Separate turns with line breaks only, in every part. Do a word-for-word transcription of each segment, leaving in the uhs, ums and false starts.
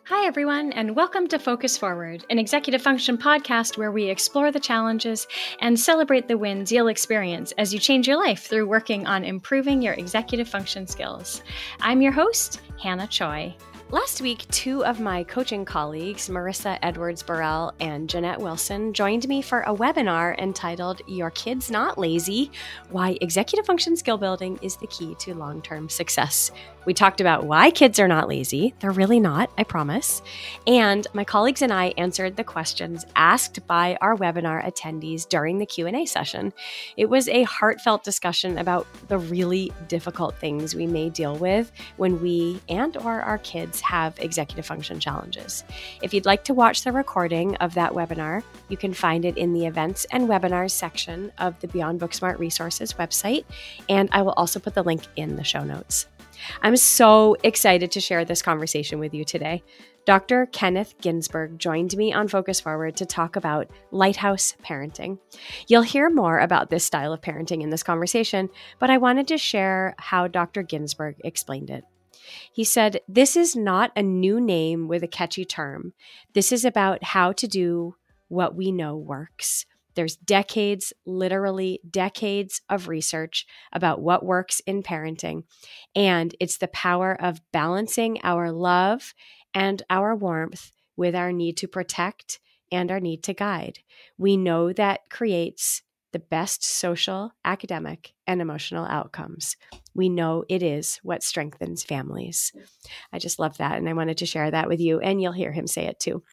Hi, everyone, and welcome to Focus Forward, an executive function podcast where we explore the challenges and celebrate the wins you'll experience as you change your life through working on improving your executive function skills. I'm your host, Hannah Choi. Last week, two of my coaching colleagues, Marissa Edwards-Burrell and Jeanette Wilson, joined me for a webinar entitled Your Kid's Not Lazy: Why Executive Function Skill Building is the Key to Long-Term Success. We talked about why kids are not lazy. They're really not, I promise. And my colleagues and I answered the questions asked by our webinar attendees during the Q and A session. It was a heartfelt discussion about the really difficult things we may deal with when we and or our kids have executive function challenges. If you'd like to watch the recording of that webinar, you can find it in the events and webinars section of the Beyond Booksmart Resources website, and I will also put the link in the show notes. I'm so excited to share this conversation with you today. Doctor Kenneth Ginsberg joined me on Focus Forward to talk about lighthouse parenting. You'll hear more about this style of parenting in this conversation, but I wanted to share how Doctor Ginsberg explained it. He said, "This is not a new name with a catchy term. This is about how to do what we know works. There's decades, literally decades of research about what works in parenting, and it's the power of balancing our love and our warmth with our need to protect and our need to guide. We know that creates the best social, academic, and emotional outcomes. We know it is what strengthens families." I just love that, and I wanted to share that with you, and you'll hear him say it too.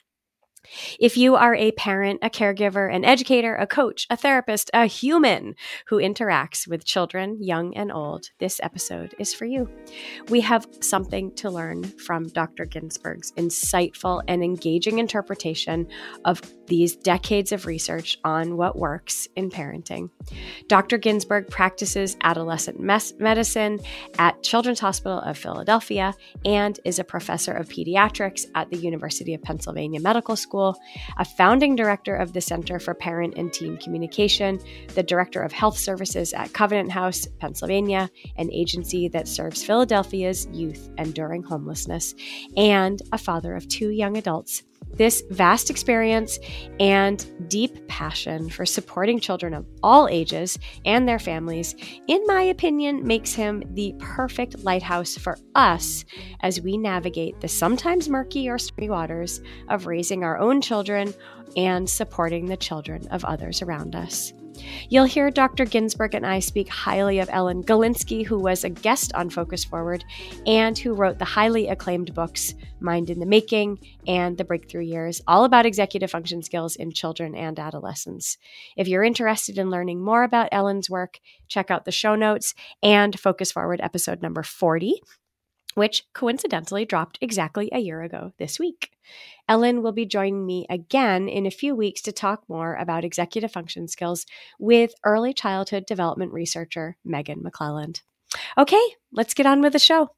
If you are a parent, a caregiver, an educator, a coach, a therapist, a human who interacts with children, young and old, this episode is for you. We have something to learn from Doctor Ginsberg's insightful and engaging interpretation of these decades of research on what works in parenting. Doctor Ginsberg practices adolescent mes- medicine at Children's Hospital of Philadelphia and is a professor of pediatrics at the University of Pennsylvania Medical School, a founding director of the Center for Parent and Teen Communication, the director of health services at Covenant House, Pennsylvania, an agency that serves Philadelphia's youth enduring homelessness, and a father of two young adults. This vast experience and deep passion for supporting children of all ages and their families, in my opinion, makes him the perfect lighthouse for us as we navigate the sometimes murky or stormy waters of raising our own children and supporting the children of others around us. You'll hear Doctor Ginsberg and I speak highly of Ellen Galinsky, who was a guest on Focus Forward and who wrote the highly acclaimed books Mind in the Making and The Breakthrough Years, all about executive function skills in children and adolescents. If you're interested in learning more about Ellen's work, check out the show notes and Focus Forward episode number forty, which coincidentally dropped exactly a year ago this week. Ellen will be joining me again in a few weeks to talk more about executive function skills with early childhood development researcher Megan McClelland. Okay, let's get on with the show.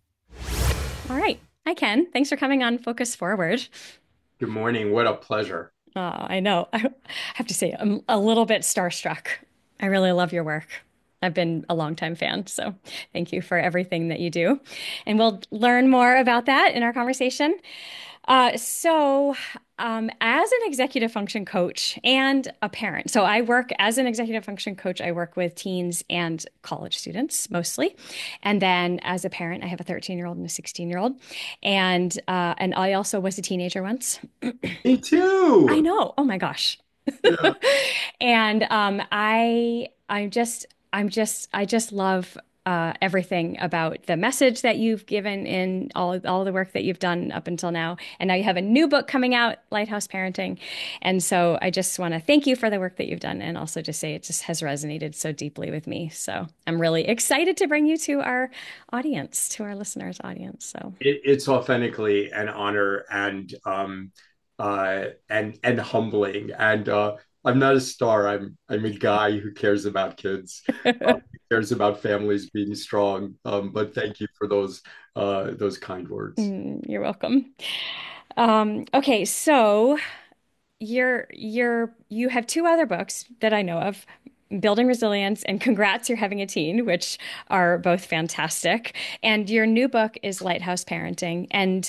All right. Hi, Ken. Thanks for coming on Focus Forward.
Good morning. What a pleasure.
Oh, I know. I have to say, I'm a little bit starstruck. I really love your work. I've been a longtime fan, so thank you for everything that you do. And we'll learn more about that in our conversation. Uh, so, um, as an executive function coach and a parent, so I work as an executive function coach, I work with teens and college students mostly. And then as a parent, I have a thirteen-year-old and a sixteen-year-old. And, uh, and I also was a teenager once.
Me too.
I know. Oh my gosh.
Yeah.
And um, I, I'm just, I'm just, I just love uh, everything about the message that you've given in all, all the work that you've done up until now. And now you have a new book coming out, Lighthouse Parenting. And so I just want to thank you for the work that you've done and also just say it just has resonated so deeply with me. So I'm really excited to bring you to our audience, to our listeners' audience. So
It, it's authentically an honor and um uh and and humbling. And uh I'm not a star. I'm I'm a guy who cares about kids, uh, who cares about families being strong. Um, but thank you for those uh those kind words.
Mm, you're welcome. Um, okay, so you're you're you have two other books that I know of, Building Resilience and Congrats, You're Having a Teen, which are both fantastic. And your new book is Lighthouse Parenting. And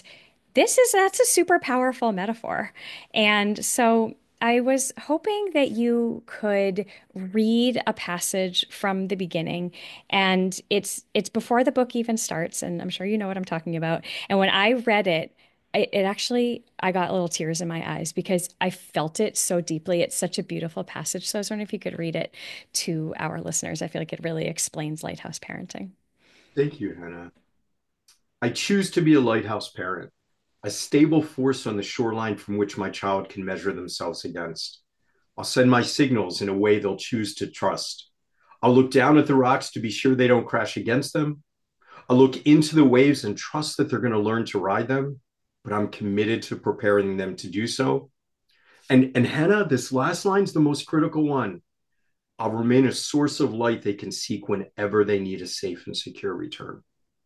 This is that's a super powerful metaphor. And so I was hoping that you could read a passage from the beginning, and it's it's before the book even starts, and I'm sure you know what I'm talking about. And when I read it, it, it actually I got little tears in my eyes because I felt it so deeply. It's such a beautiful passage. So I was wondering if you could read it to our listeners. I feel like it really explains lighthouse parenting.
Thank you, Hannah. I choose to be a lighthouse parent, a stable force on the shoreline from which my child can measure themselves against. I'll send my signals in a way they'll choose to trust. I'll look down at the rocks to be sure they don't crash against them. I'll look into the waves and trust that they're going to learn to ride them, but I'm committed to preparing them to do so. And, and Hannah, this last line's the most critical one. I'll remain a source of light they can seek whenever they need a safe and secure return.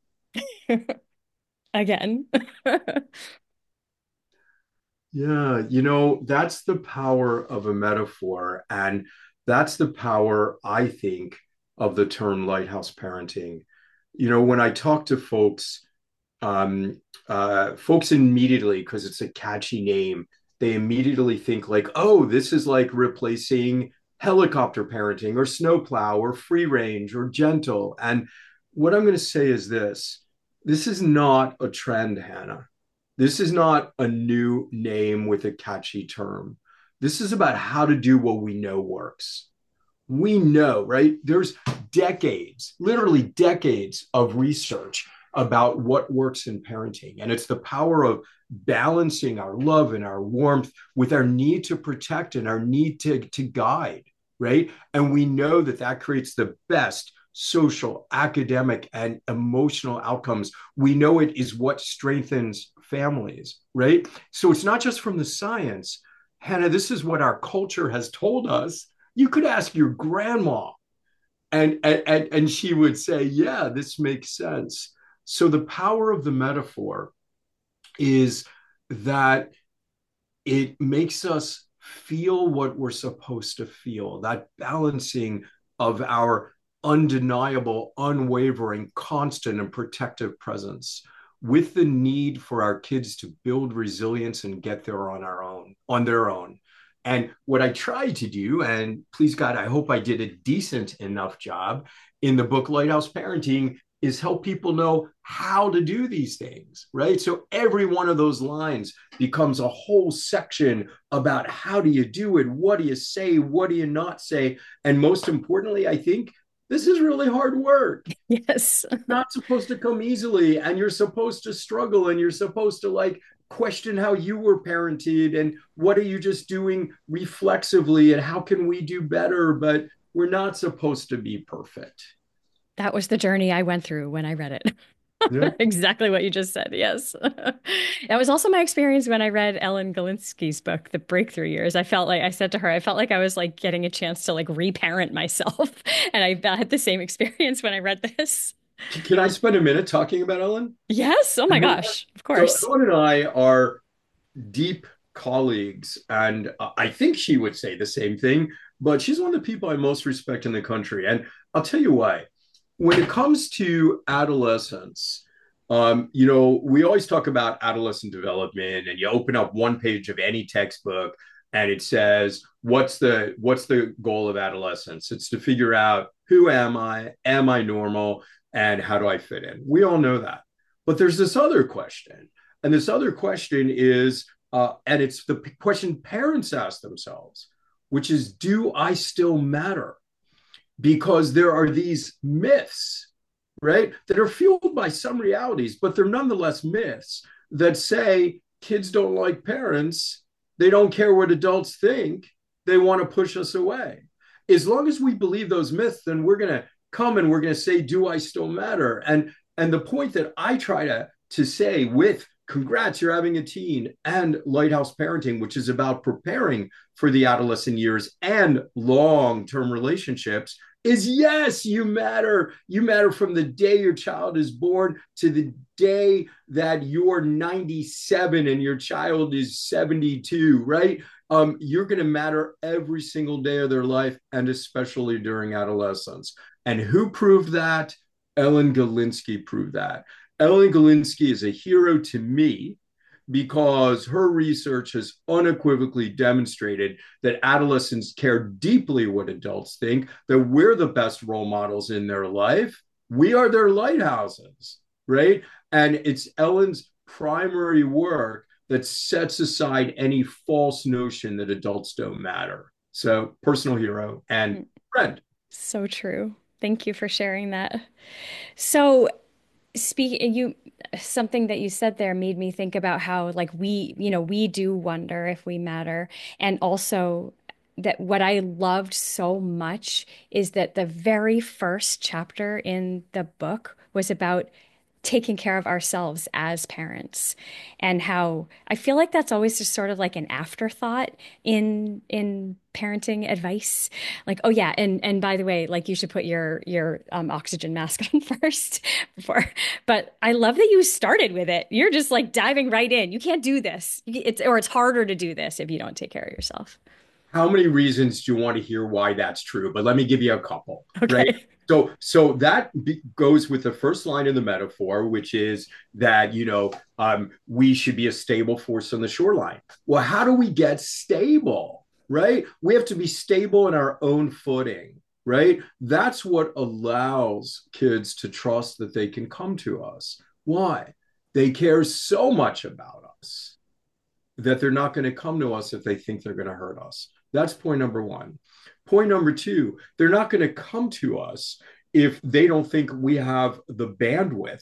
Again.
Yeah, you know, that's the power of a metaphor. And that's the power, I think, of the term lighthouse parenting. You know, when I talk to folks, um, uh, folks immediately, because it's a catchy name, they immediately think like, oh, this is like replacing helicopter parenting or snowplow or free range or gentle. And what I'm going to say is this, this is not a trend, Hannah. This is not a new name with a catchy term. This is about how to do what we know works. We know, right? There's decades, literally decades of research about what works in parenting. And it's the power of balancing our love and our warmth with our need to protect and our need to, to guide, right? And we know that that creates the best social, academic, and emotional outcomes. We know it is what strengthens families, right? So it's not just from the science. Hannah, this is what our culture has told us. You could ask your grandma, and, and, and she would say, yeah, this makes sense. So the power of the metaphor is that it makes us feel what we're supposed to feel, that balancing of our undeniable, unwavering, constant, and protective presence with the need for our kids to build resilience and get there on our own, on their own. And what I tried to do, and please God, I hope I did a decent enough job in the book Lighthouse Parenting, is help people know how to do these things, right? So every one of those lines becomes a whole section about how do you do it? What do you say? What do you not say? And most importantly, I think this is really hard work.
Yes.
It's not supposed to come easily, and you're supposed to struggle, and you're supposed to like question how you were parented and what are you just doing reflexively and how can we do better, but we're not supposed to be perfect.
That was the journey I went through when I read it.
Yeah.
Exactly what you just said. Yes. That was also my experience when I read Ellen Galinsky's book, The Breakthrough Years. I felt like I said to her, I felt like I was like getting a chance to like reparent myself. And I had the same experience when I read this.
Can I spend a minute talking about Ellen?
Yes. Oh my gosh. Of
So
course.
Ellen and I are deep colleagues, and I think she would say the same thing, but she's one of the people I most respect in the country. And I'll tell you why. When it comes to adolescence, um, you know, we always talk about adolescent development, and you open up one page of any textbook, and it says, "What's the what's the goal of adolescence? It's to figure out who am I, am I normal, and how do I fit in." We all know that, but there's this other question, and this other question is, uh, and it's the question parents ask themselves, which is, "Do I still matter?" Because there are these myths, right, that are fueled by some realities, but they're nonetheless myths that say kids don't like parents, they don't care what adults think, they want to push us away. As long as we believe those myths, then we're going to come and we're going to say, do I still matter? And and the point that I try to to say with Congrats, you're having a teen, and Lighthouse Parenting, which is about preparing for the adolescent years and long-term relationships, is yes, you matter. You matter from the day your child is born to the day that you're ninety-seven and your child is seventy-two, right? Um, you're going to matter every single day of their life, and especially during adolescence. And who proved that? Ellen Galinsky proved that. Ellen Galinsky is a hero to me because her research has unequivocally demonstrated that adolescents care deeply what adults think, that we're the best role models in their life. We are their lighthouses, right? And it's Ellen's primary work that sets aside any false notion that adults don't matter. So, personal hero and friend.
So true. Thank you for sharing that. So, speak you something that you said there made me think about how like we, you know, we do wonder if we matter. And also that what I loved so much is that the very first chapter in the book was about taking care of ourselves as parents, and how I feel like that's always just sort of like an afterthought in in parenting advice. Like, oh yeah, and and by the way, like you should put your your um, oxygen mask on first before. But I love that you started with it. You're just like diving right in. You can't do this. It's or it's harder to do this if you don't take care of yourself.
How many reasons do you want to hear why that's true? But let me give you a couple, right?
Okay.
So, so that be, goes with the first line in the metaphor, which is that, you know, um, we should be a stable force on the shoreline. Well, how do we get stable, right? We have to be stable in our own footing, right? That's what allows kids to trust that they can come to us. Why? They care so much about us that they're not going to come to us if they think they're going to hurt us. That's point number one. Point number two, they're not going to come to us if they don't think we have the bandwidth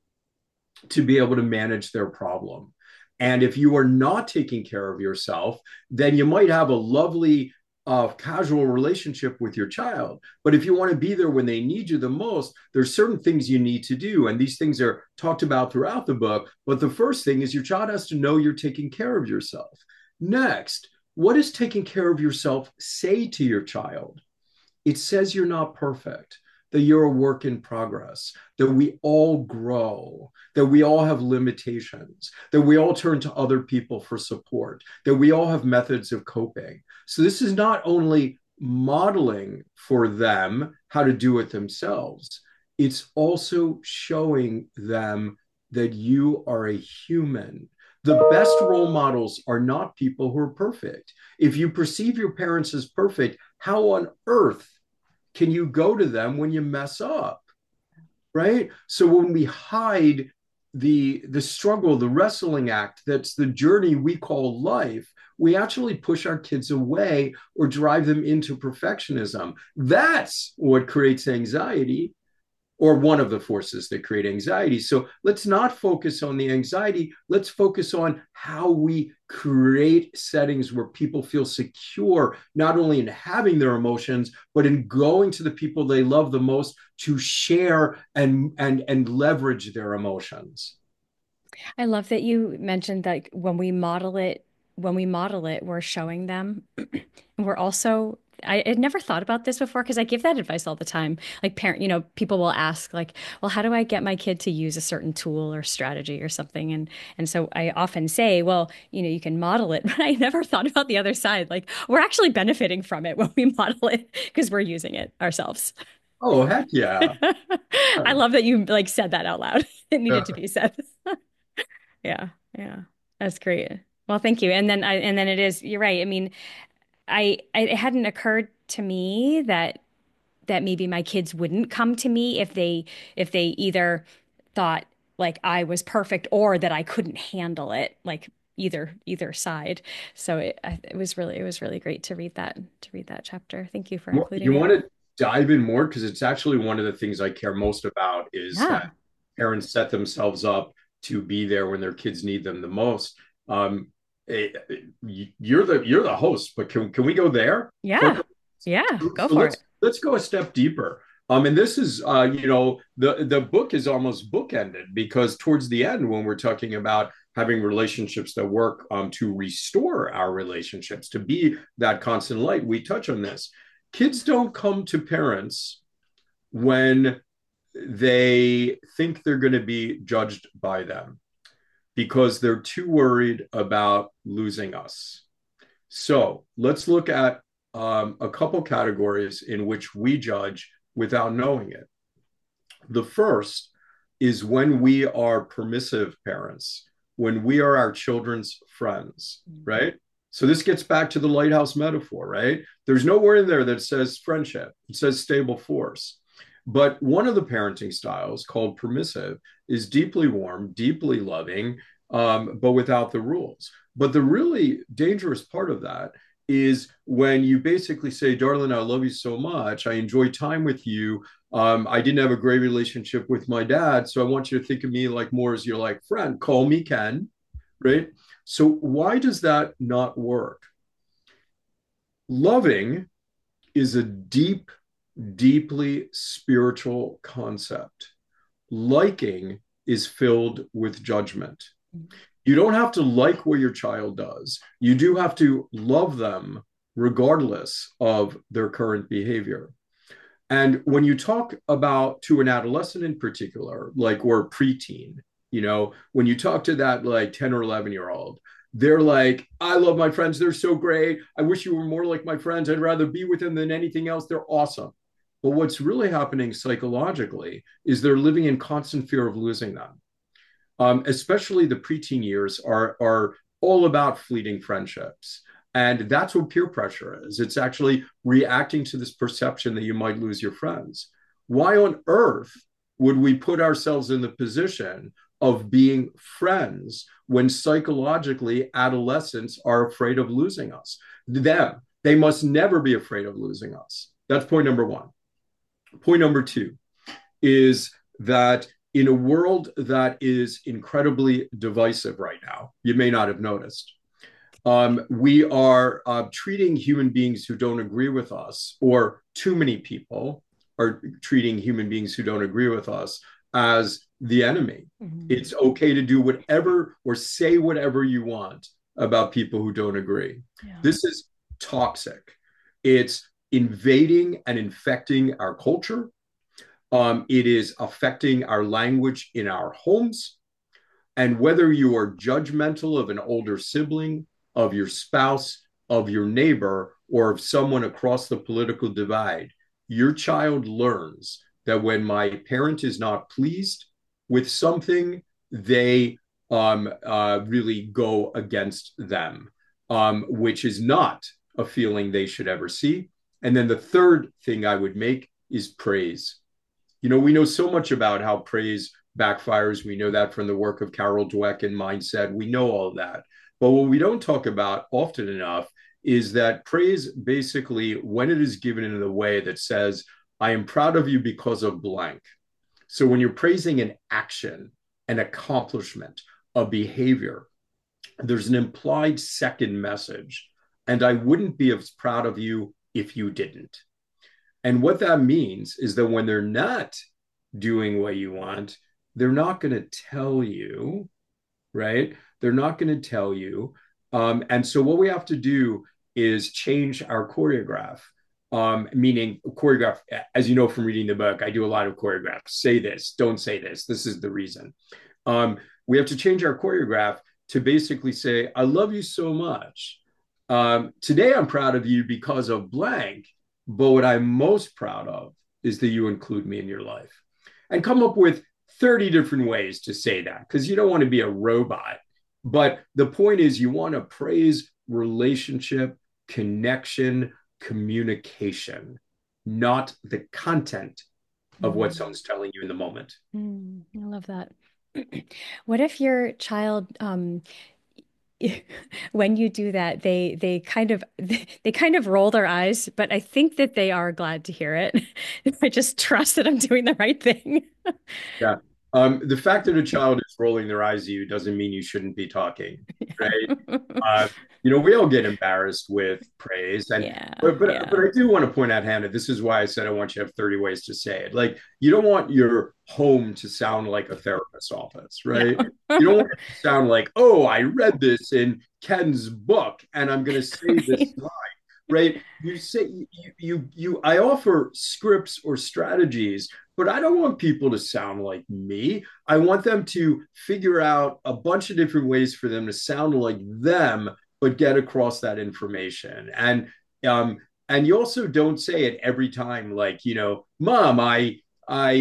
to be able to manage their problem. And if you are not taking care of yourself, then you might have a lovely uh, casual relationship with your child. But if you want to be there when they need you the most, there's certain things you need to do. And these things are talked about throughout the book. But the first thing is your child has to know you're taking care of yourself. Next, what does taking care of yourself say to your child? It says you're not perfect, that you're a work in progress, that we all grow, that we all have limitations, that we all turn to other people for support, that we all have methods of coping. So this is not only modeling for them how to do it themselves, it's also showing them that you are a human. The best role models are not people who are perfect. If you perceive your parents as perfect, how on earth can you go to them when you mess up? Right? So when we hide the the struggle, the wrestling act, that's the journey we call life, we actually push our kids away or drive them into perfectionism. That's what creates anxiety, or one of the forces that create anxiety. So let's not focus on the anxiety. Let's focus on how we create settings where people feel secure, not only in having their emotions, but in going to the people they love the most to share and, and, and leverage their emotions.
I love that you mentioned that when we model it, when we model it, we're showing them. And we're also, I had never thought about this before because I give that advice all the time. Like parent, you know, people will ask like, well, how do I get my kid to use a certain tool or strategy or something? And and so I often say, well, you know, you can model it, but I never thought about the other side. Like we're actually benefiting from it when we model it because we're using it ourselves.
Oh, heck yeah.
I love that you like said that out loud. It needed to
Yeah.
be said. Yeah, yeah. That's great. Well, thank you. And then I and then it is, you're right. I mean, I, I it hadn't occurred to me that that maybe my kids wouldn't come to me if they if they either thought like I was perfect or that I couldn't handle it, like either either side. So it I- it was really it was really great to read that to read that chapter. Thank you for including
You
it.
want to dive in more? Because it's actually one of the things I care most about is that
Yeah.
parents set themselves up to be there when their kids need them the most. Um, eh, you're the you're the host, but can can we go there?
Yeah. Yeah, go
So
for
let's
it.
let's go a step deeper. Um, and this is, uh, you know, the the book is almost bookended because towards the end, when we're talking about having relationships that work um, to restore our relationships, to be that constant light, we touch on this. Kids don't come to parents when they think they're going to be judged by them because they're too worried about losing us. So let's look at um, a couple categories in which we judge without knowing it. The first is when we are permissive parents, when we are our children's friends,
Mm.
right? So this gets back to the lighthouse metaphor, right? There's nowhere in there that says friendship. It says stable force. But one of the parenting styles called permissive is deeply warm, deeply loving, um, but without the rules. But the really dangerous part of that is when you basically say, darling, I love you so much. I enjoy time with you. Um, I didn't have a great relationship with my dad. So I want you to think of me like more as your like friend. Call me Ken, right? So why does that not work? Loving is a deep, deeply spiritual concept. Liking is filled with judgment. You don't have to like what your child does. You do have to love them regardless of their current behavior. And when you talk about to an adolescent in particular, like or preteen, you know, when you talk to that like ten or eleven year old, they're like, I love my friends. They're so great. I wish you were more like my friends. I'd rather be with them than anything else. They're awesome. But what's really happening psychologically is they're living in constant fear of losing them. Um, especially the preteen years are, are all about fleeting friendships. And that's what peer pressure is. It's actually reacting to this perception that you might lose your friends. Why on earth would we put ourselves in the position of being friends when psychologically adolescents are afraid of losing us? Them, they must never be afraid of losing us. That's point number one. Point number two is that in a world that is incredibly divisive right now, you may not have noticed, um, we are uh, treating human beings who don't agree with us, or too many people are treating human beings who don't agree with us as the enemy. Mm-hmm. It's okay to do whatever or say whatever you want about people who don't agree. Yeah. This is toxic. It's invading and infecting our culture. Um, it is affecting our language in our homes. And whether you are judgmental of an older sibling, of your spouse, of your neighbor, or of someone across the political divide, your child learns that when my parent is not pleased with something, they um, uh, really go against them, um, which is not a feeling they should ever see. And then the third thing I would make is praise. You know, we know so much about how praise backfires. We know that from the work of Carol Dweck and Mindset. We know all of that. But what we don't talk about often enough is that praise basically, when it is given in a way that says, I am proud of you because of blank. So when you're praising an action, an accomplishment, a behavior, there's an implied second message. And I wouldn't be as proud of you if you didn't. And what that means is that when they're not doing what you want, they're not going to tell you, right? They're not going to tell you. Um, and so what we have to do is change our choreograph, um, meaning choreograph, as you know from reading the book, I do a lot of choreographs. Say this, don't say this. This is the reason. Um, we have to change our choreograph to basically say, I love you so much. Um, today I'm proud of you because of blank. But what I'm most proud of is that you include me in your life, and come up with thirty different ways to say that, because you don't want to be a robot. But the point is, you want to praise relationship, connection, communication, not the content of mm. what someone's telling you in the moment.
Mm, I love that. What if your child, um, when you do that, they they kind of they kind of roll their eyes, but I think that they are glad to hear it. I just trust that I'm doing the right thing.
Yeah. Um, the fact that a child is rolling their eyes at you doesn't mean you shouldn't be talking, right? uh, you know, we all get embarrassed with praise, and
yeah,
but but,
yeah.
but I do want to point out, Hannah, this is why I said I want you to have thirty ways to say it. Like, you don't want your home to sound like a therapist's office, right? No. You don't want it to sound like, oh, I read this in Ken's book, and I'm going to say right. this line. Right? You say you, you you I offer scripts or strategies, but I don't want people to sound like me. I want them to figure out a bunch of different ways for them to sound like them, but get across that information. And um and you also don't say it every time, like, you know, Mom, I I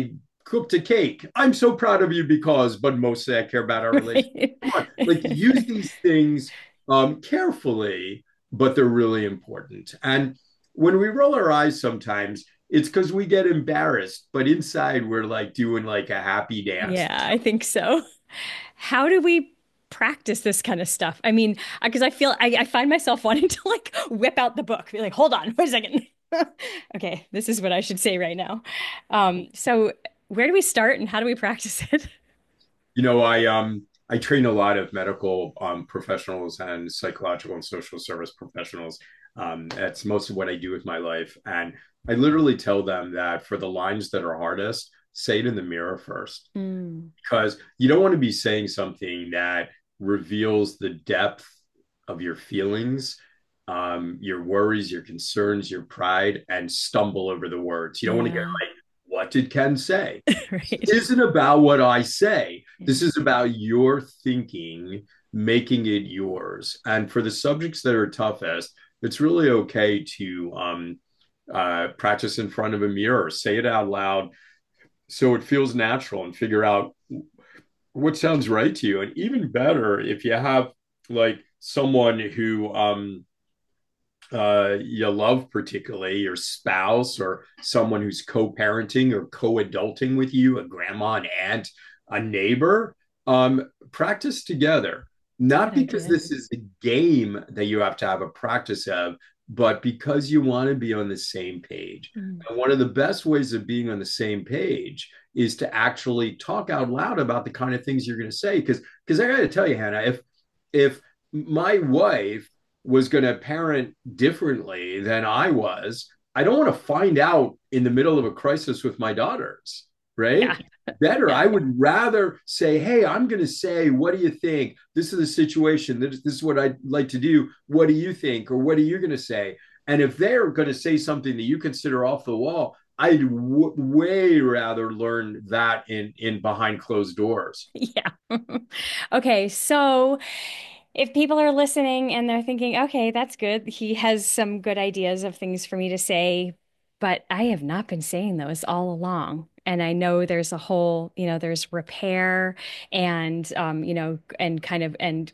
cooked a cake. I'm so proud of you because, but mostly I care about our relationship.
Right.
Come on, like use these things um, carefully, but they're really important. And when we roll our eyes sometimes, it's because we get embarrassed, but inside we're like doing like a happy dance.
Yeah, I think so. How do we practice this kind of stuff? I mean, because I feel I, I find myself wanting to like whip out the book, be like, hold on, wait a second. Okay, this is what I should say right now. Um, so where do we start and how do we practice it?
You know, I um I train a lot of medical um, professionals and psychological and social service professionals. Um, that's most of what I do with my life, and I literally tell them that for the lines that are hardest, say it in the mirror first,
Mm,
because you don't want to be saying something that reveals the depth of your feelings, um, your worries, your concerns, your pride, and stumble over the words. You don't want to get
yeah,
like, what did Ken say?
right.
This isn't about what I say.
Yeah.
This is about your thinking, making it yours. And for the subjects that are toughest, it's really okay to um, uh, practice in front of a mirror, say it out loud so it feels natural and figure out what sounds right to you. And even better, if you have like someone who um, uh, you love, particularly your spouse or someone who's co-parenting or co-adulting with you, a grandma, an aunt, a neighbor, um, practice together. Not
Good
because
idea.
this is a game that you have to have a practice of, but because you want to be on the same page.
Mm.
And one of the best ways of being on the same page is to actually talk out loud about the kind of things you're going to say. Because because I got to tell you, Hannah, if if my wife was going to parent differently than I was, I don't want to find out in the middle of a crisis with my daughters,
Yeah,
right? Better,
yeah.
I would rather say, hey, I'm going to say, what do you think? This is the situation. This, this is what I'd like to do. What do you think? Or what are you going to say? And if they're going to say something that you consider off the wall, I'd w- way rather learn that in in behind closed doors.
Yeah. Okay, so if people are listening and they're thinking, okay, that's good. He has some good ideas of things for me to say, but I have not been saying those all along. And I know there's a whole, you know, there's repair and, um, you know, and kind of, and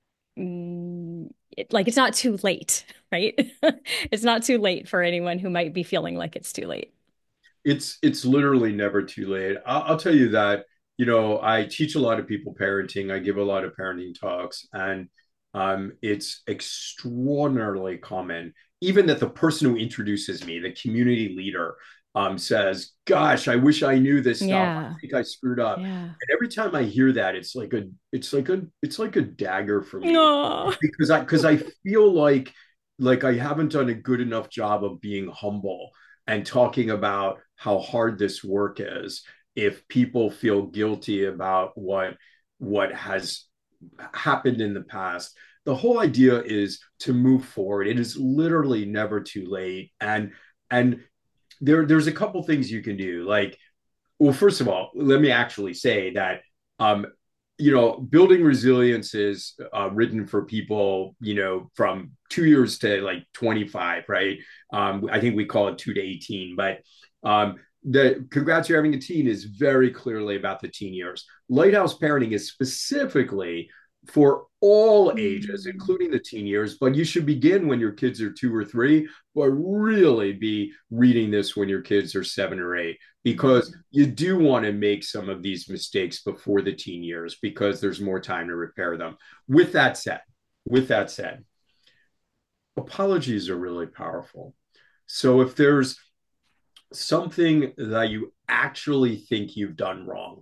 mm, it, like it's not too late, right? It's not too late for anyone who might be feeling like it's too late.
it's it's literally never too late. I'll, I'll tell you that, you know, I teach a lot of people parenting. I give a lot of parenting talks, and um, it's extraordinarily common, even that the person who introduces me, the community leader, um, says, "Gosh, I wish I knew this stuff. I
Yeah.
think I screwed up."
Yeah.
And every time I hear that, it's like a it's like a it's like a dagger for me
Oh,
because I because I feel like like I haven't done a good enough job of being humble and talking about how hard this work is if people feel guilty about what what has happened in the past. The whole idea is to move forward. It is literally never too late. And and there there's a couple things you can do. Like, well, first of all, let me actually say that um, you know, building resilience is uh, written for people, you know, from two years to like twenty-five, right? Um, I think we call it two to eighteen, but um, the Congrats, You're Having a Teen is very clearly about the teen years. Lighthouse Parenting is specifically for all ages,
mm,
including the teen years, but you should begin when your kids are two or three, but really be reading this when your kids are seven or eight, because
mm.
you do want to make some of these mistakes before the teen years because there's more time to repair them. With that said, with that said, apologies are really powerful. So if there's something that you actually think you've done wrong,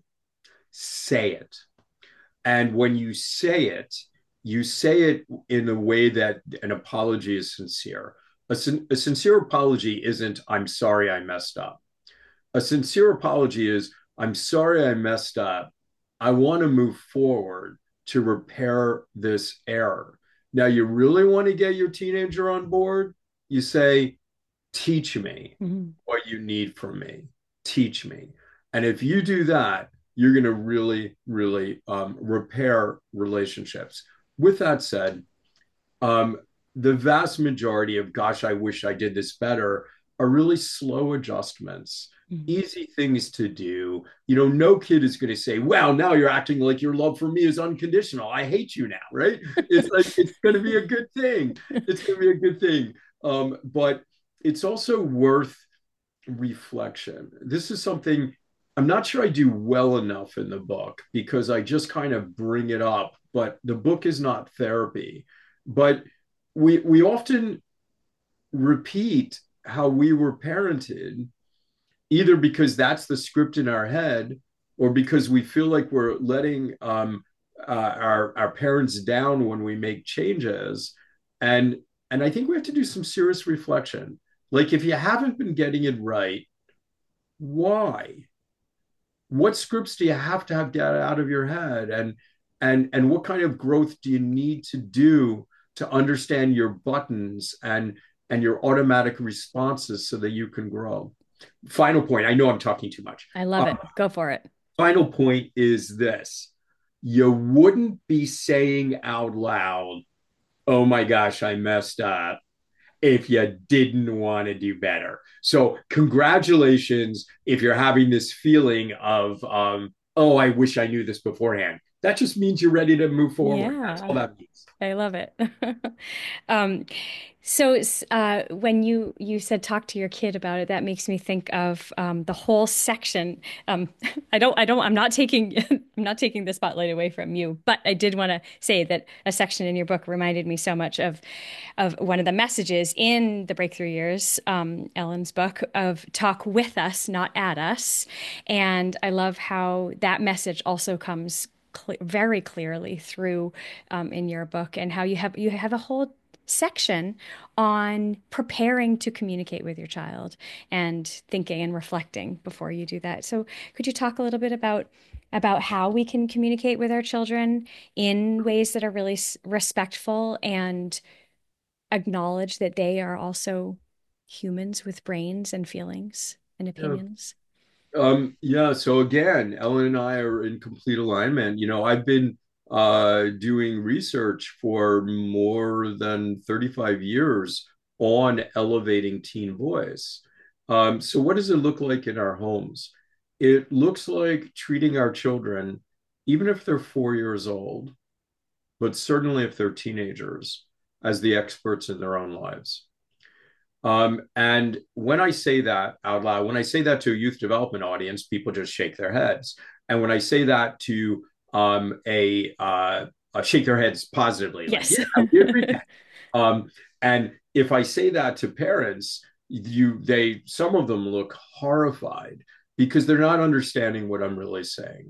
say it. And when you say it, you say it in a way that an apology is sincere. A, sin- a sincere apology isn't, I'm sorry I messed up. A sincere apology is, I'm sorry I messed up. I want to move forward to repair this error. Now, you really want to get your teenager on board? You say, teach me
Mhm.
what you need from me. Teach me. And if you do that, you're going to really, really um, repair relationships. With that said, um, the vast majority of, gosh, I wish I did this better, are really slow adjustments.
Mhm.
easy things to do. You know, no kid is going to say, well, now you're acting like your love for me is unconditional. I hate you now, right? It's like, it's going to be a good thing. It's going to be a good thing. Um, but it's also worth reflection. This is something I'm not sure I do well enough in the book because I just kind of bring it up, but the book is not therapy. But we we often repeat how we were parented, either because that's the script in our head or because we feel like we're letting um, uh, our our parents down when we make changes. And and I think we have to do some serious reflection. Like if you haven't been getting it right, why? What scripts do you have to have get out of your head? And and and what kind of growth do you need to do to understand your buttons and and your automatic responses so that you can grow? Final point. I know I'm talking too much.
I love
Uh,
it. Go for it.
Final point is this. You wouldn't be saying out loud, oh my gosh, I messed up, if you didn't want to do better. So, congratulations if you're having this feeling of, um, oh, I wish I knew this beforehand. That just means you're ready to move forward. That's all
Yeah.
that means.
I love it. Um, so uh, when you you said talk to your kid about it, that makes me think of um, the whole section. Um, I don't I don't I'm not taking I'm not taking the spotlight away from you, but I did want to say that a section in your book reminded me so much of of one of the messages in the Breakthrough Years, um, Ellen's book, of talk with us, not at us. And I love how that message also comes cl very clearly through um, in your book, and how you have you have a whole section on preparing to communicate with your child and thinking and reflecting before you do that. So could you talk a little bit about about how we can communicate with our children in ways that are really s- respectful and acknowledge that they are also humans with brains and feelings and
Yeah.
opinions?
Um, yeah, so again, Ellen and I are in complete alignment. You know, I've been uh, doing research for more than thirty-five years on elevating teen voice. Um, so, what does it look like in our homes? It looks like treating our children, even if they're four years old, but certainly if they're teenagers, as the experts in their own lives. Um, and when I say that out loud, when I say that to a youth development audience, people just shake their heads. And when I say that to um, a, uh, uh, shake their heads positively, like,
Yes.
yeah, we agree. Um, and if I say that to parents, you they some of them look horrified because they're not understanding what I'm really saying.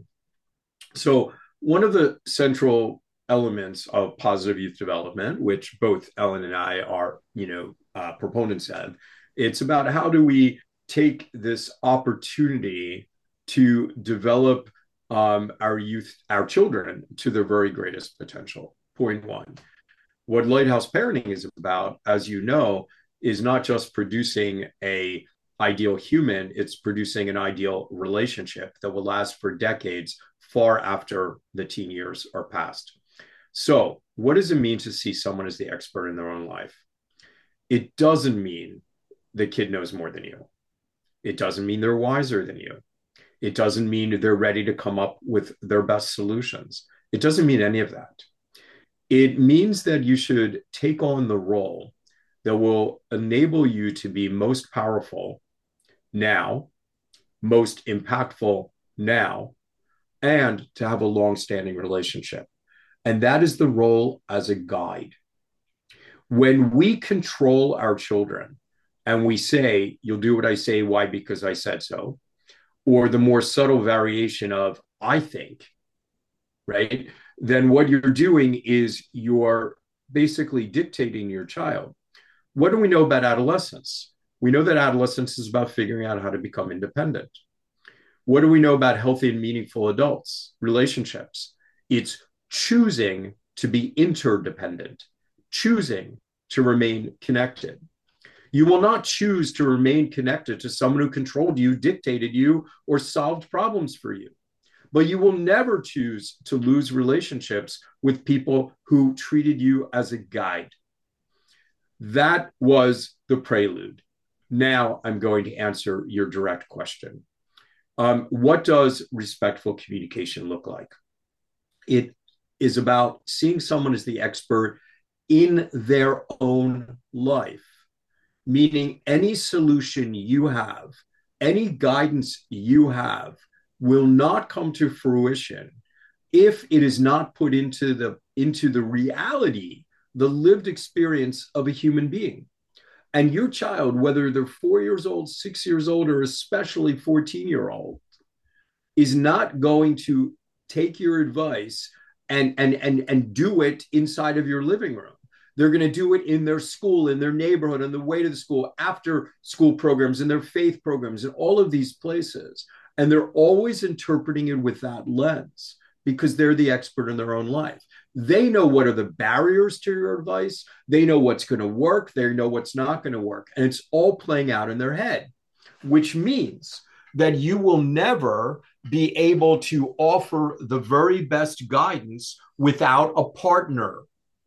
So one of the central elements of positive youth development, which both Ellen and I are, you know, uh, proponents of, it's about how do we take this opportunity to develop um, our youth, our children, to their very greatest potential. Point one. What Lighthouse Parenting is about, as you know, is not just producing a ideal human, it's producing an ideal relationship that will last for decades, far after the teen years are past. So, what does it mean to see someone as the expert in their own life? It doesn't mean the kid knows more than you. It doesn't mean they're wiser than you. It doesn't mean they're ready to come up with their best solutions. It doesn't mean any of that. It means that you should take on the role that will enable you to be most powerful now, most impactful now, and to have a long-standing relationship. And that is the role as a guide. When we control our children and we say, you'll do what I say, why? Because I said so, or the more subtle variation of, I think, right? Then what you're doing is you're basically dictating your child. What do we know about adolescence? We know that adolescence is about figuring out how to become independent. What do we know about healthy and meaningful adults, relationships? It's choosing to be interdependent, choosing to remain connected. You will not choose to remain connected to someone who controlled you, dictated you, or solved problems for you. But you will never choose to lose relationships with people who treated you as a guide. That was the prelude. Now I'm going to answer your direct question. Um, what does respectful communication look like? It is about seeing someone as the expert in their own life, meaning any solution you have, any guidance you have will not come to fruition if it is not put into the into the reality, the lived experience of a human being. And your child, whether they're four years old, six years old, or especially fourteen year old, is not going to take your advice and and and and do it inside of your living room. They're going to do it in their school, in their neighborhood, on the way to the school, after school programs, in their faith programs, in all of these places. And they're always interpreting it with that lens because they're the expert in their own life. They know what are the barriers to your advice. They know what's going to work. They know what's not going to work. And it's all playing out in their head, which means that you will never be able to offer the very best guidance without a partner.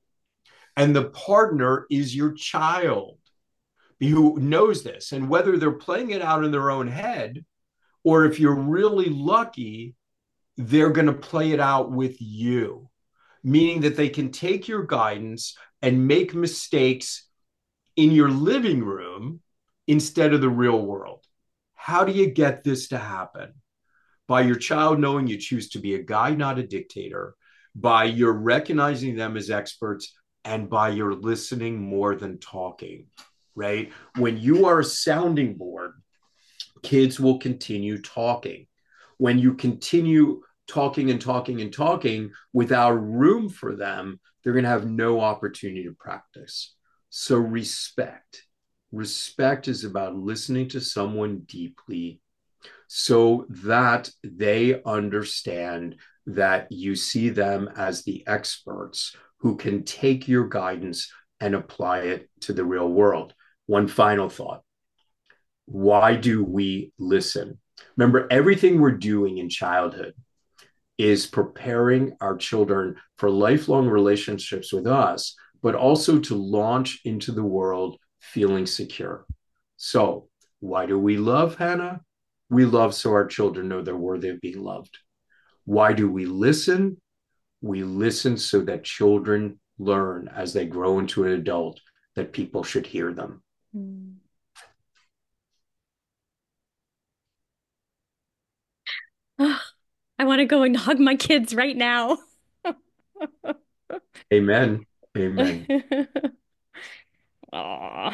And the partner is your child who knows this. And whether they're playing it out in their own head, or if you're really lucky, they're going to play it out with you, meaning that they can take your guidance and make mistakes in your living room instead of the real world. How do you get this to happen? By your child knowing you choose to be a guide, not a dictator, by your recognizing them as experts, and by your listening more than talking, right? When you are a sounding board, kids will continue talking. When you continue talking and talking and talking without room for them, they're going to have no opportunity to practice. So respect. Respect is about listening to someone deeply so that they understand that you see them as the experts who can take your guidance and apply it to the real world. One final thought. Why do we listen? Remember, everything we're doing in childhood is preparing our children for lifelong relationships with us, but also to launch into the world feeling secure. So, why do we love, Hannah? We love so our children know they're worthy of being loved. Why do we listen? We listen so that children learn as they grow into an adult that people should hear them.
Mm. Oh, I want to go and hug my kids right now.
Amen. Amen.
Aw.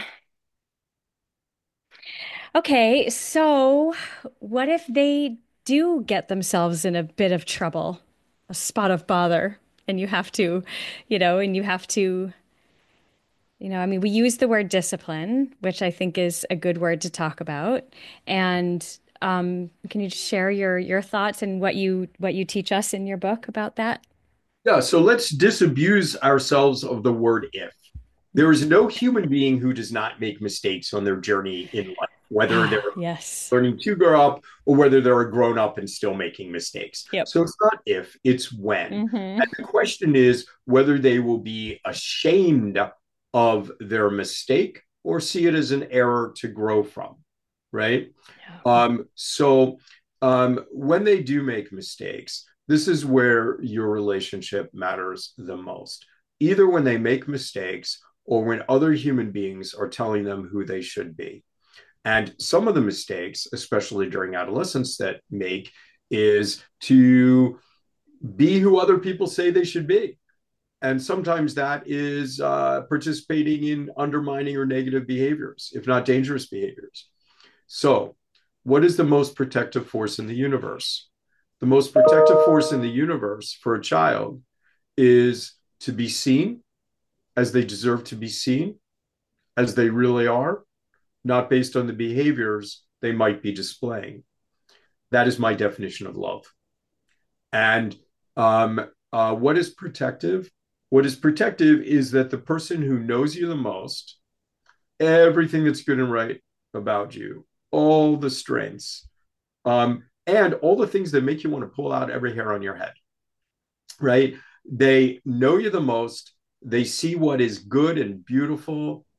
Okay, so what if they do get themselves in a bit of trouble, a spot of bother, and you have to, you know, and you have to, you know, I mean, we use the word discipline, which I think is a good word to talk about. And um, can you just share your your thoughts and what you what you teach us in your book about that?
Yeah, so let's disabuse ourselves of the word if. There is no human being who does not make mistakes on their journey in life, whether they're
Ah, yes.
learning to grow up or whether they're a grown up and still making mistakes.
Yep.
So it's not if, it's when.
Mm-hmm.
And the question is whether they will be ashamed of their mistake or see it as an error to grow from, right?
Yeah.
Um, so um, when they do make mistakes, this is where your relationship matters the most. Either when they make mistakes or when other human beings are telling them who they should be. And some of the mistakes, especially during adolescence, that make is to be who other people say they should be. And sometimes that is uh, participating in undermining or negative behaviors, if not dangerous behaviors. So, what is the most protective force in the universe? The most protective force in the universe for a child is to be seen as they deserve to be seen, as they really are, not based on the behaviors they might be displaying. That is my definition of love. And um, uh, what is protective? What is protective is that the person who knows you the most, everything that's good and right about you, all the strengths, um, and all the things that make you want to pull out every hair on your head, right? They know you the most. They see what is good and beautiful,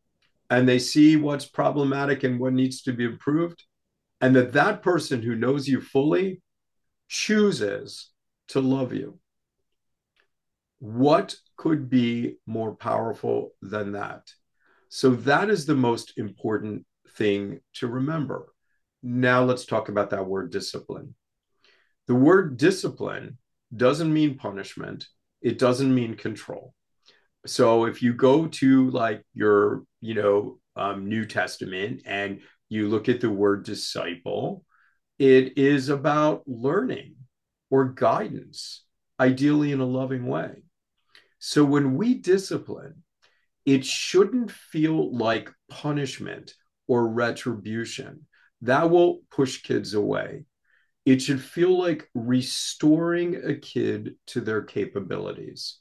and they see what's problematic and what needs to be improved, and that that person who knows you fully chooses to love you. What could be more powerful than that? So that is the most important thing to remember. Now let's talk about that word discipline. The word discipline doesn't mean punishment. It doesn't mean control. So if you go to like your, you know, um, New Testament and you look at the word disciple, it is about learning or guidance, ideally in a loving way. So when we discipline, it shouldn't feel like punishment or retribution. That will push kids away. It should feel like restoring a kid to their capabilities.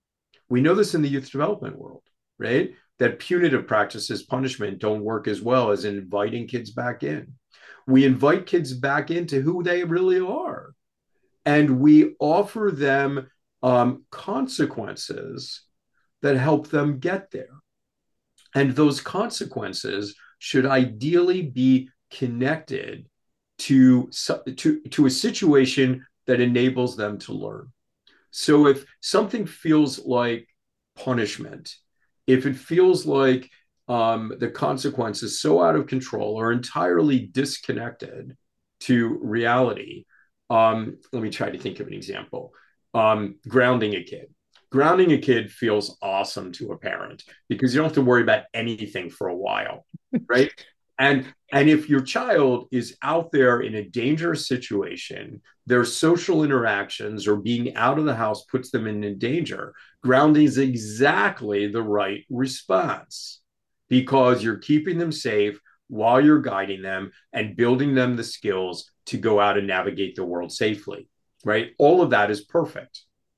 We know this in the youth development world, right? That punitive practices, punishment, don't work as well as inviting kids back in. We invite kids back into who they really are, and we offer them um, consequences that help them get there. And those consequences should ideally be connected to, to, to a situation that enables them to learn. So if something feels like punishment, if it feels like um, the consequences so out of control or entirely disconnected to reality, um, let me try to think of an example. Um, grounding a kid. Grounding a kid feels awesome to a parent because you don't have to worry about anything for a while, right? And and if your child is out there in a dangerous situation, their social interactions or being out of the house puts them in danger, grounding is exactly the right response because you're keeping them safe while you're guiding them and building them the skills to go out and navigate the world safely, right? All of that is perfect.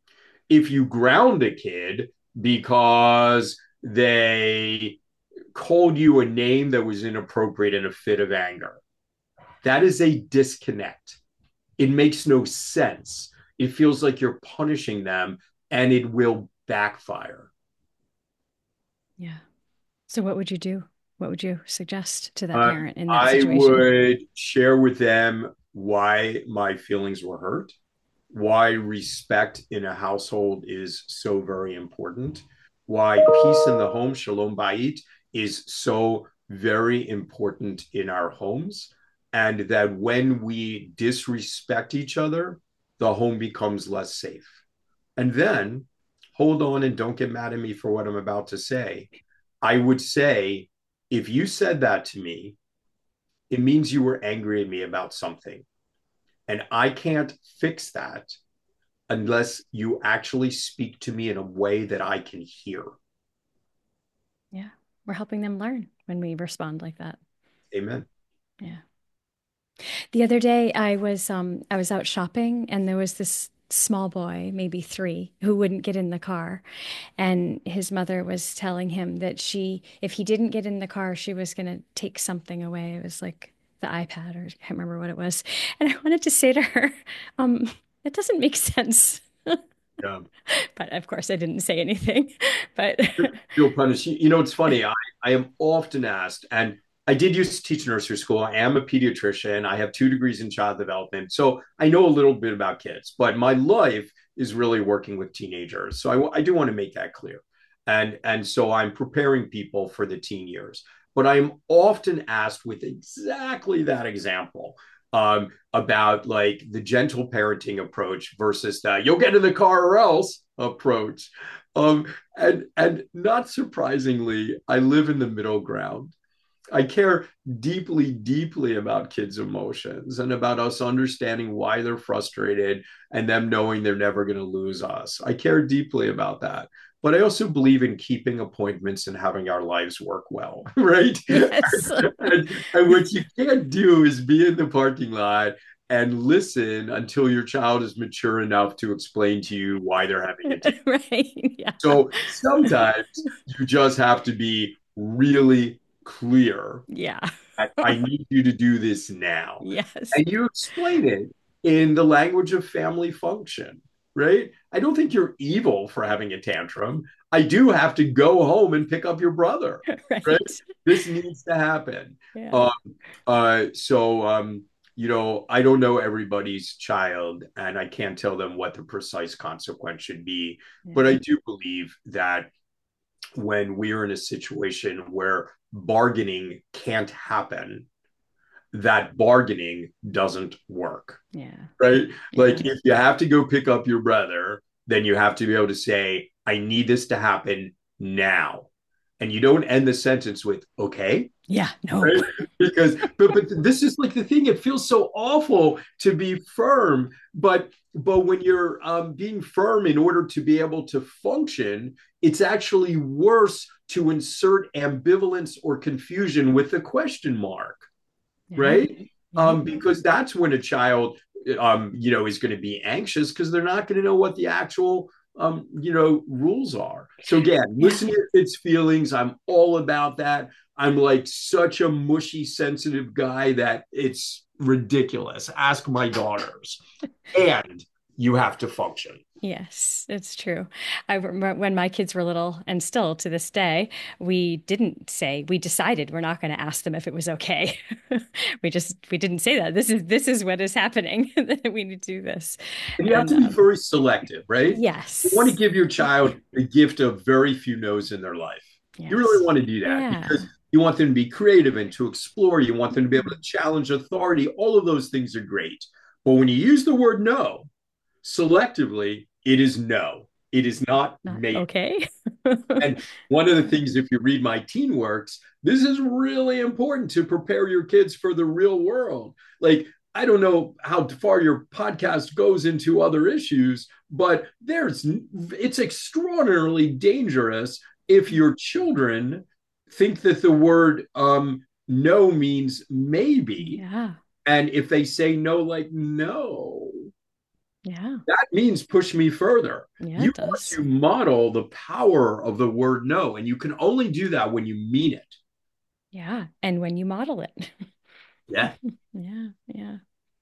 If you ground a kid because they called you a name that was inappropriate in a fit of anger, that is a disconnect. It makes no sense. It feels like you're punishing them and it will backfire.
Yeah. So what would you do? What would you suggest to that
Uh,
parent in that
I
situation?
would share with them why my feelings were hurt, why respect in a household is so very important, why peace in the home, shalom bayit, is so very important in our homes, and that when we disrespect each other, the home becomes less safe. And then hold on and don't get mad at me for what I'm about to say. I would say, if you said that to me, it means you were angry at me about something. And I can't fix that unless you actually speak to me in a way that I can hear.
Yeah. We're helping them learn when we respond like that.
Amen.
Yeah. The other day I was um I was out shopping and there was this small boy, maybe three, who wouldn't get in the car. And his mother was telling him that she, if he didn't get in the car, she was going to take something away. It was like the iPad, or I can't remember what it was. And I wanted to say to her, um, it doesn't make sense.
Yeah.
But of course, I didn't say anything. But
Feel punished. You know, it's funny. I, I am often asked, and I did used to teach nursery school. I am a pediatrician. I have two degrees in child development. So I know a little bit about kids, but my life is really working with teenagers. So I, I do want to make that clear. And, and so I'm preparing people for the teen years. But I'm often asked with exactly that example um, about like the gentle parenting approach versus the you'll get in the car or else approach. Um, and and not surprisingly, I live in the middle ground. I care deeply, deeply about kids' emotions and about us understanding why they're frustrated and them knowing they're never going to lose us. I care deeply about that. But I also believe in keeping appointments and having our lives work well, right?
yes.
and, and what you can't do is be in the parking lot and listen until your child is mature enough to explain to you why they're having a different.
Right. Yeah.
So sometimes you just have to be really clear.
Yeah.
I, I need you to do this now.
Yes.
And you explain it in the language of family function. right? I don't think you're evil for having a tantrum. I do have to go home and pick up your brother, right?
Right.
This needs to happen.
Yeah.
Um, uh, so, um, you know, I don't know everybody's child, and I can't tell them what the precise consequence should be. But
Yeah.
I do believe that when we're in a situation where bargaining can't happen, that bargaining doesn't work,
Yeah.
right?
Yeah.
Like if you have to go pick up your brother, then you have to be able to say, I need this to happen now. And you don't end the sentence with, okay,
Yeah. No.
right? Because but but this is like the thing, it feels so awful to be firm, but but when you're um, being firm in order to be able to function, it's actually worse to insert ambivalence or confusion with the question mark,
Yeah.
right?
Yeah.
Um, because that's when a child, um, you know, is going to be anxious because they're not going to know what the actual, um, you know, rules are. So again,
Yeah.
listen to its feelings. I'm all about that. I'm like such a mushy, sensitive guy that it's ridiculous. Ask my daughters, and you have to function.
Yes, it's true. I remember when my kids were little, and still to this day, we didn't say, we decided we're not going to ask them if it was okay. We just we didn't say that. This is this is what is happening. That we need to do this.
And you have
And
to be
um,
very selective, right? You want to
yes.
give your child the gift of very few no's in their life. You really
Yes.
want to do that because
Yeah.
you want them to be creative and to explore. You want them to be able to
Mhm.
challenge authority. All of those things are great. But when you use the word no selectively, it is no. It is not
Not
maybe.
okay.
And one of the things, if you read my teen works, this is really important to prepare your kids for the real world. Like, I don't know how far your podcast goes into other issues, but there's it's extraordinarily dangerous if your children think that the word um, no means maybe.
Yeah.
And if they say no, like no,
Yeah.
that means push me further.
Yeah,
You
it
want
does.
to model the power of the word no, and you can only do that when you mean it.
Yeah. And when you model it.
Yeah.
Yeah. Yeah.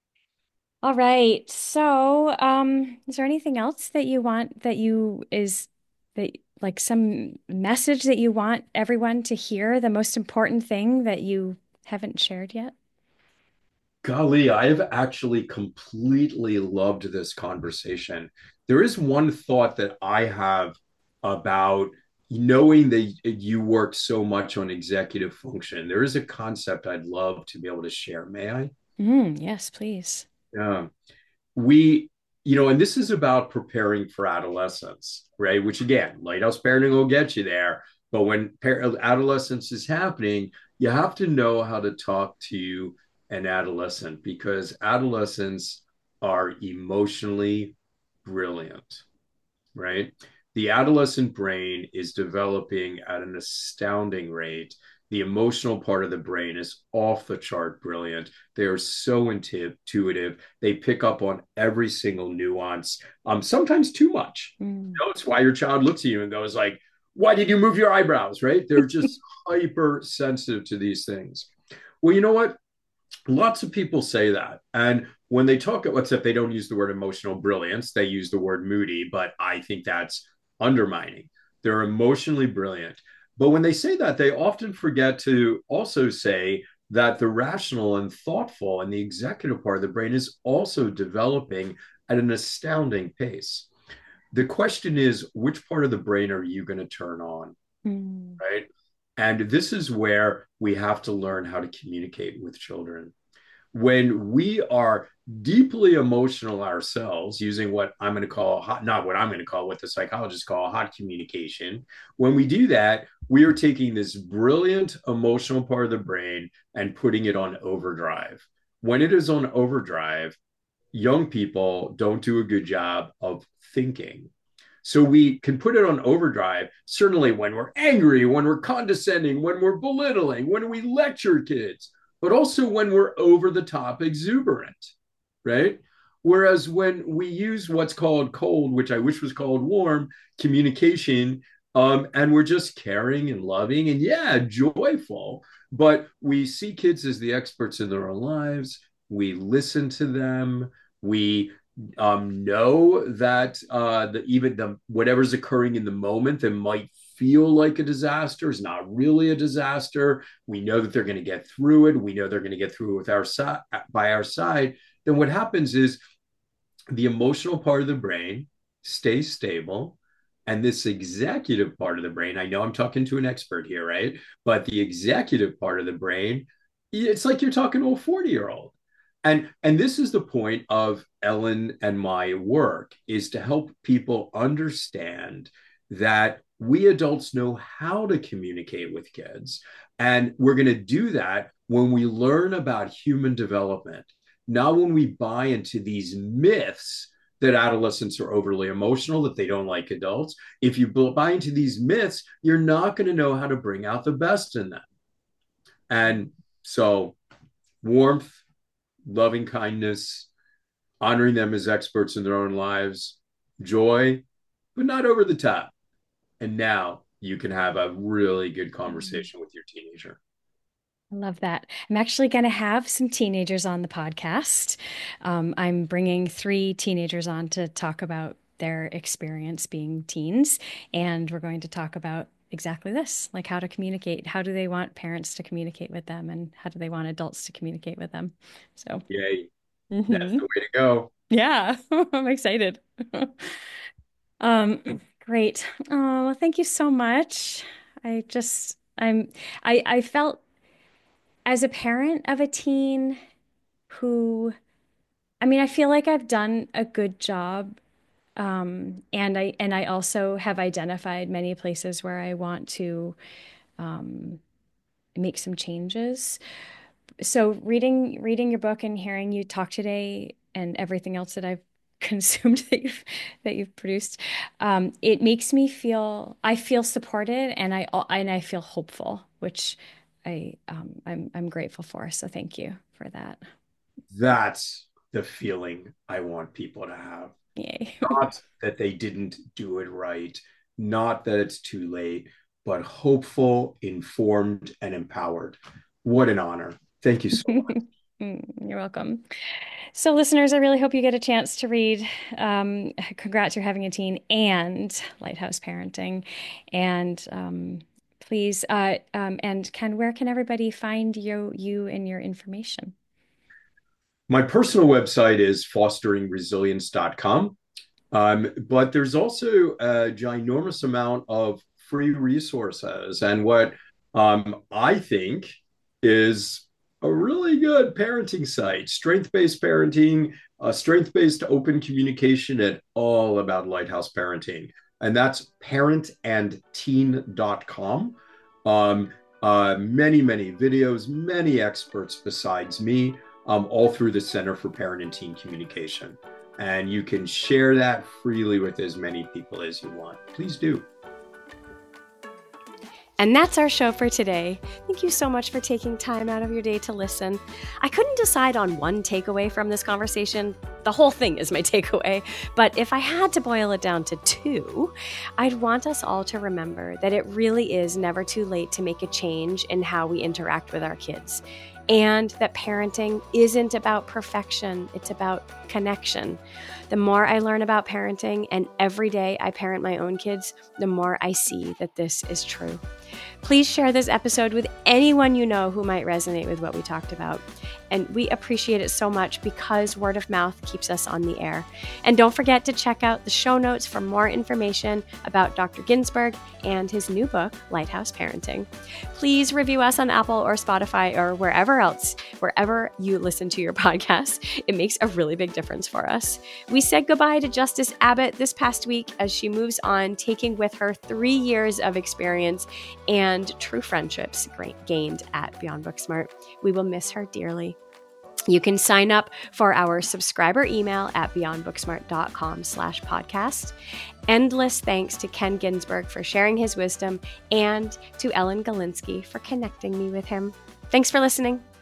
All right. So, um, is there anything else that you want that you is that like some message that you want everyone to hear, the most important thing that you haven't shared yet?
Golly, I have actually completely loved this conversation. There is one thought that I have about knowing that you work so much on executive function. There is a concept I'd love to be able to share. May I?
Mm, yes, please.
Yeah. We, you know, and this is about preparing for adolescence, right? Which again, lighthouse parenting will get you there. But when par- adolescence is happening, you have to know how to talk to an adolescent because adolescents are emotionally brilliant, right? The adolescent brain is developing at an astounding rate. The emotional part of the brain is off the chart brilliant. They are so intuitive. They pick up on every single nuance, um, sometimes too much.
Mm.
You know, it's why your child looks at you and goes like, why did you move your eyebrows, right? They're just hyper sensitive to these things. Well, you know what? Lots of people say that. And when they talk at WhatsApp, they don't use the word emotional brilliance. They use the word moody, but I think that's undermining. They're emotionally brilliant. But when they say that, they often forget to also say that the rational and thoughtful and the executive part of the brain is also developing at an astounding pace. The question is, which part of the brain are you going to turn on?
Mm.
Right. And this is where we have to learn how to communicate with children. When we are deeply emotional ourselves, using what I'm going to call hot, not what I'm going to call, what the psychologists call hot communication, when we do that, we are taking this brilliant emotional part of the brain and putting it on overdrive. When it is on overdrive, young people don't do a good job of thinking. So we can put it on overdrive, certainly when we're angry, when we're condescending, when we're belittling, when we lecture kids, but also when we're over the top exuberant, right? Whereas when we use what's called cold, which I wish was called warm communication, um, and we're just caring and loving and yeah, joyful, but we see kids as the experts in their own lives. We listen to them. We um, know that uh, the, even the whatever's occurring in the moment that might feel like a disaster is not really a disaster. We know that they're going to get through it. We know they're going to get through it with our side by our side. Then what happens is the emotional part of the brain stays stable. And this executive part of the brain, I know I'm talking to an expert here, right? But the executive part of the brain, it's like you're talking to a forty year old. And, and this is the point of Ellen and my work, is to help people understand that we adults know how to communicate with kids. And we're going to do that when we learn about human development, not when we buy into these myths that adolescents are overly emotional, that they don't like adults. If you buy into these myths, you're not going to know how to bring out the best in them. And so warmth, loving kindness, honoring them as experts in their own lives, joy, but not over the top. And now you can have a really good conversation with your teenager.
I love that. I'm actually going to have some teenagers on the podcast. Um, I'm bringing three teenagers on to talk about their experience being teens. And we're going to talk about exactly this, like how to communicate. How do they want parents to communicate with them? And how do they want adults to communicate with them? So,
yay.
Mm-hmm.
That's the way to go.
Yeah, I'm excited. um, great. Oh, well, thank you so much. I just, I'm, I, I felt as a parent of a teen who, I mean, I feel like I've done a good job. Um, and I, and I also have identified many places where I want to, um, make some changes. So reading, reading your book and hearing you talk today and everything else that I've consumed that you've, that you've produced, um, it makes me feel, I feel supported and I, and I feel hopeful, which I, um, I'm, I'm grateful for. So thank you for that.
That's the feeling I want people to have.
Yay.
Not that they didn't do it right, not that it's too late, but hopeful, informed, and empowered. What an honor. Thank you so much.
You're welcome. So, listeners, I really hope you get a chance to read um, Congrats, You're Having a Teen and Lighthouse Parenting. And um, please, uh, um, and Ken, where can everybody find you, you and your information?
My personal website is fostering resilience dot com. Um, but there's also a ginormous amount of free resources. And what um, I think is a really good parenting site, strength-based parenting, uh, strength-based open communication, and all about Lighthouse Parenting. And that's parent and teen dot com. Um, uh, many, many videos, many experts besides me, um, all through the Center for Parent and Teen Communication. And you can share that freely with as many people as you want. Please do.
And that's our show for today. Thank you so much for taking time out of your day to listen. I couldn't decide on one takeaway from this conversation. The whole thing is my takeaway. But if I had to boil it down to two, I'd want us all to remember that it really is never too late to make a change in how we interact with our kids. And that parenting isn't about perfection, it's about connection. The more I learn about parenting, and every day I parent my own kids, the more I see that this is true. Please share this episode with anyone you know who might resonate with what we talked about. And we appreciate it so much because word of mouth keeps us on the air. And don't forget to check out the show notes for more information about Doctor Ginsberg and his new book, Lighthouse Parenting. Please review us on Apple or Spotify or wherever else, wherever you listen to your podcast. It makes a really big difference for us. We said goodbye to Justice Abbott this past week as she moves on, taking with her three years of experience and true friendships gained at Beyond Booksmart. We will miss her dearly. You can sign up for our subscriber email at beyondbooksmart.com slash podcast. Endless thanks to Ken Ginsberg for sharing his wisdom and to Ellen Galinsky for connecting me with him. Thanks for listening.